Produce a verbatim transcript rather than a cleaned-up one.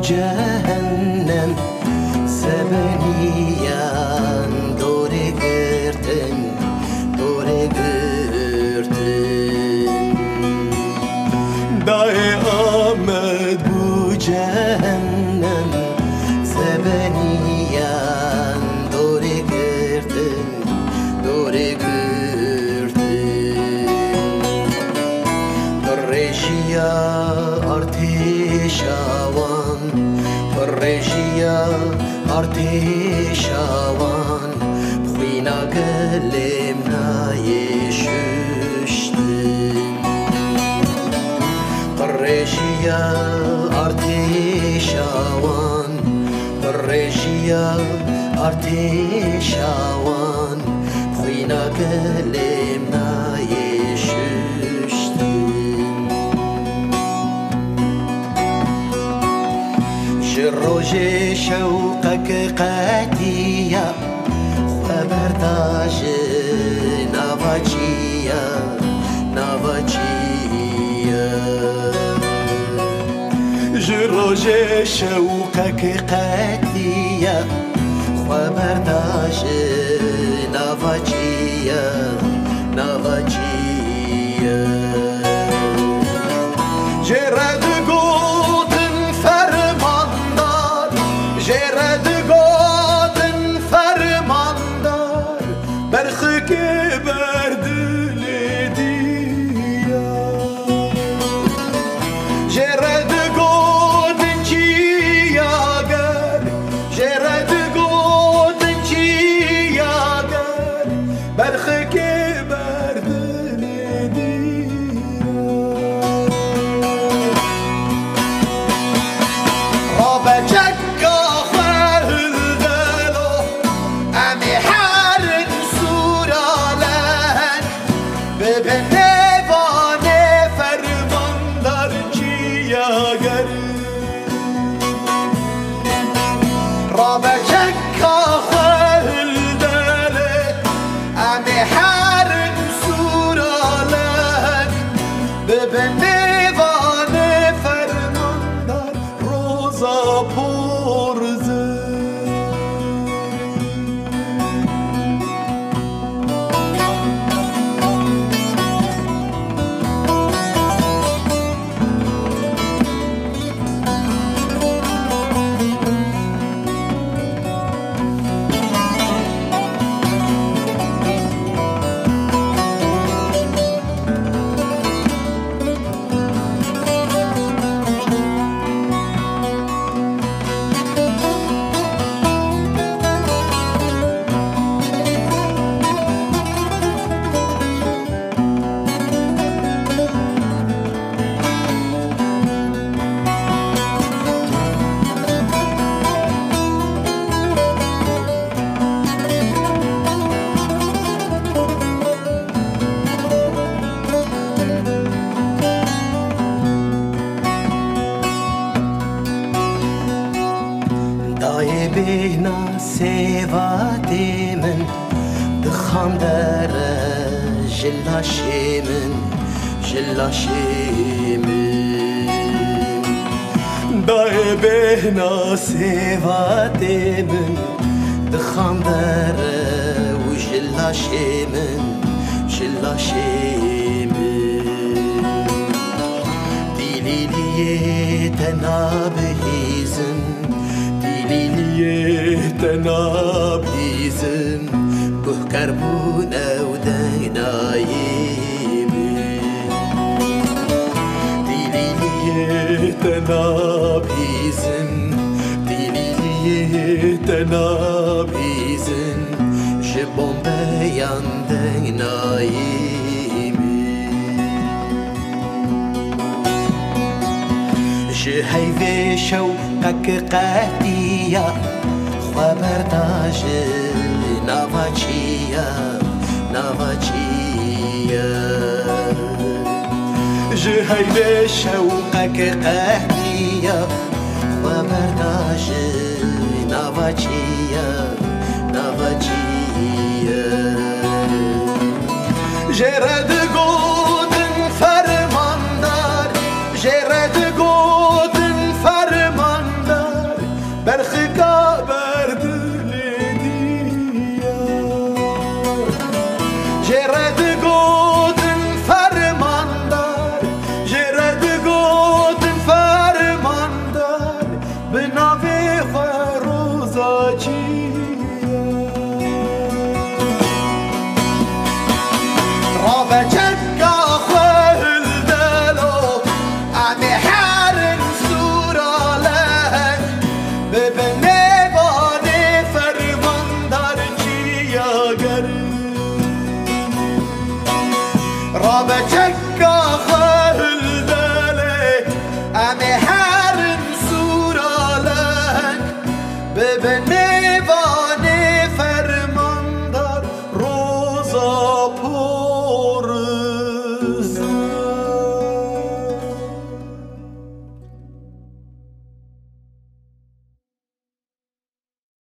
cehennem sebeniyen dore girtin dore girtin dahi Ahmet bu cehennem sebeniyen dore girtin dore girtin Reşiya arteşavan Reşiya arteşavan Xwina gelim nayşüştin Reşiya arteşavan Reşiya arteşavan Xwina gelim nayşüştin روژه شوقك قاتية خبرداج نواجية نواجية روژه شوقك قاتية خبرداج نواجية نواجية جرد جرد گودن فرماندار برخی که بردل دیا جرد گودن چیاگر جرد گودن چیاگر برخی که بردل دیا رابجک بهنا سوادي من دخان دار جلاشي من جلاشي من داي بهنا سوادي من دخان دار وجلاشي من جلاشي من ديلي لي تنابهيزن تنابيزم بكربون أو دينايم ديلي تنابيزم ديلي تنابيزم جبون بيان دينايم جهيفي شوقك قاتية خبرداج نواجية نواجية جهيفي شوقك قاتية خبرداج نواجية نواجية جرد گودن فرماندار جرد گودن فرماندار بچکا